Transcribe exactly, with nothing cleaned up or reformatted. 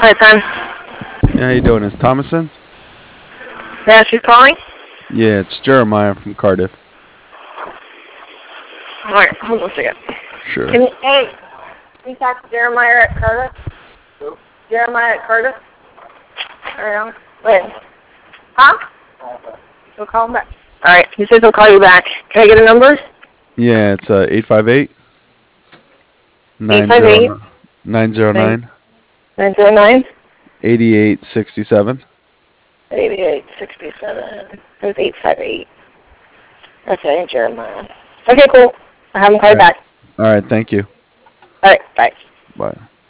Hi, son. Yeah, how you doing? It's Thomason? Yes, who's calling? Yeah, it's Jeremiah from Cardiff. All right, hold on a second. Sure. Can you, hey, can you talk to Jeremiah at Cardiff? Who? Jeremiah at Cardiff? All right, on. Wait. Huh? He'll call him back. All right, he says he'll call you back. Can I get a number? Yeah, it's uh, eight five eight, eight nine five eight, zero nine zero nine, nine zero nine, eight eight six seven. eighty-eight sixty-seven. It was eight five eight. Okay, Jeremiah. Okay, cool. I'll have him call you back. All right, thank you. All right, bye. Bye.